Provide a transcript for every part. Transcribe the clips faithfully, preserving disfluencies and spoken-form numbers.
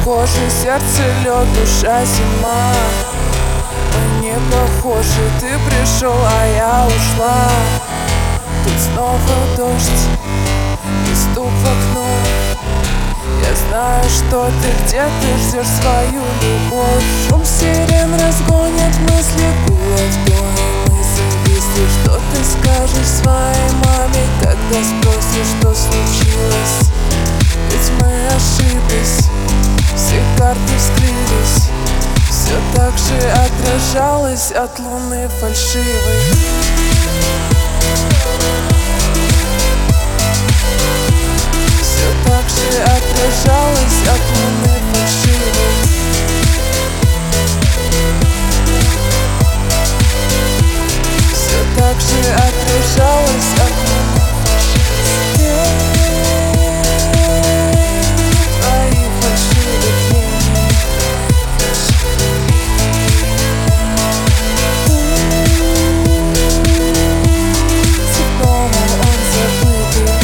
кожи, сердце лед, душа зима. Мы не похожи, ты пришел, а я ушла. Тут снова дождь и стук в окно. Я знаю, что ты где-то ждешь свою любовь. Шум сирен разгонит мысли, гул автоном и зависли. Что ты скажешь своей маме, когда спросишь, что случилось? Ведь мы ошиблись, все карты вскрылись. Все так же отражалось от луны фальшивой. Все так же отражалось от луны фальшивой. Все так же отражалось от луны фальшивой. Твои фальшивые тени. Снова он забытый.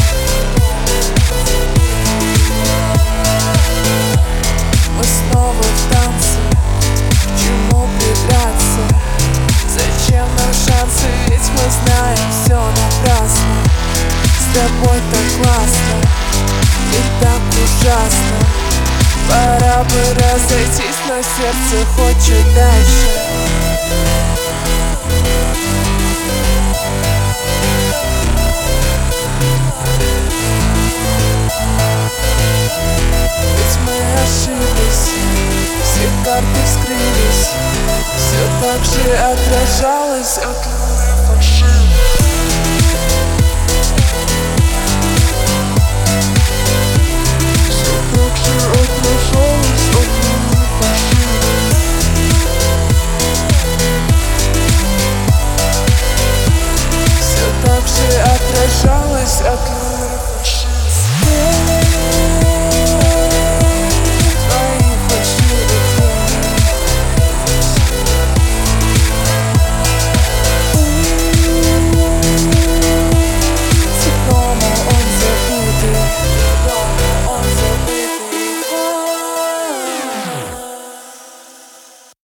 Мы снова в танце. К чему придраться? Зачем нам шансы? Ведь мы знаем, все напрасно. С тобой так классно и так ужасно. Пора бы разойтись, но сердце хочет дальше. Ведь мы ошиблись, все карты вскрылись. Все так же отражалось